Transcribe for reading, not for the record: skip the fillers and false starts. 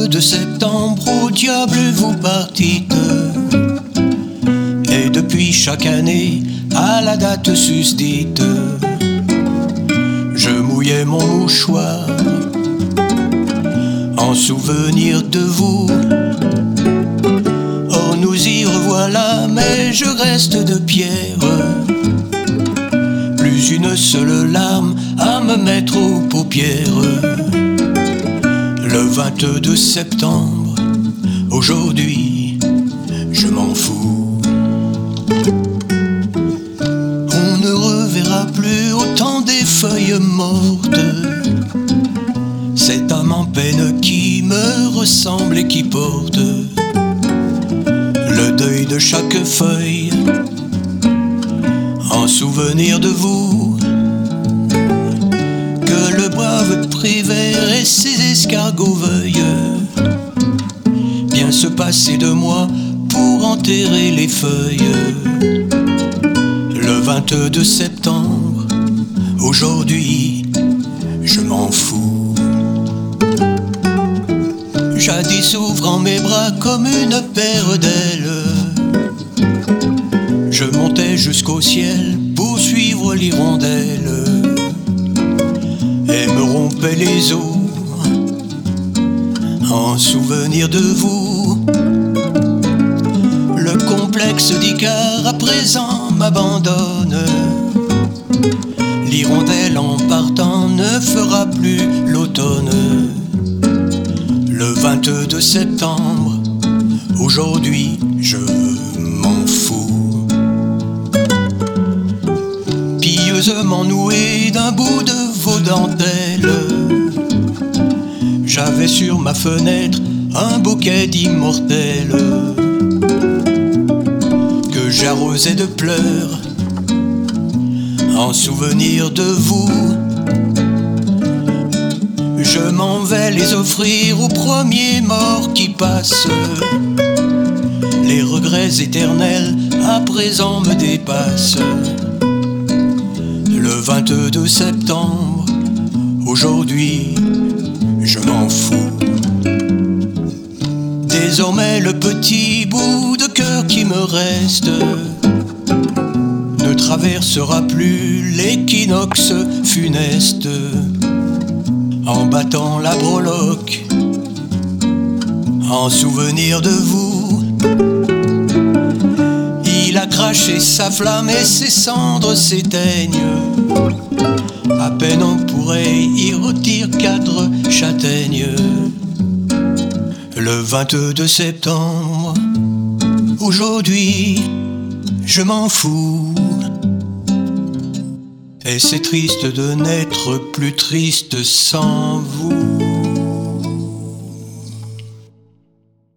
22 septembre, au diable vous partîtes. Et depuis chaque année, à la date susdite, je mouillais mon mouchoir en souvenir de vous. Oh, nous y revoilà, mais je reste de pierre, plus une seule larme à me mettre aux paupières. Le 22 septembre, aujourd'hui, je m'en fous. On ne reverra plus autant des feuilles mortes, cette âme en peine qui me ressemble et qui porte le deuil de chaque feuille en souvenir de vous. Que le brave Prévert et ses escargots veuillent bien se passer de moi pour enterrer les feuilles. Le 22 septembre, aujourd'hui, je m'en fous. Jadis ouvrant mes bras comme une paire d'ailes, je montais jusqu'au ciel pour suivre l'hirondelle et me rompais les os en souvenir de vous. Le complexe d'Icare à présent m'abandonne, l'hirondelle en partant ne fera plus l'automne. Le 22 septembre, aujourd'hui, je m'en fous. Pieusement noué d'un bout de vos dentelles, j'avais sur ma fenêtre un bouquet d'immortelles que j'arrosais de pleurs en souvenir de vous. Je m'en vais les offrir aux premiers morts qui passent. Les regrets éternels à présent me dépassent. Le 22 septembre, aujourd'hui, je m'en fous. Désormais le petit bout de cœur qui me reste ne traversera plus l'équinoxe funeste en battant la breloque en souvenir de vous. Il a craché sa flamme et ses cendres s'éteignent. À peine on pourrait y rôtir 4 châtaignes. Le 22 septembre, aujourd'hui, je m'en fous. Et c'est triste de n'être plus triste sans vous.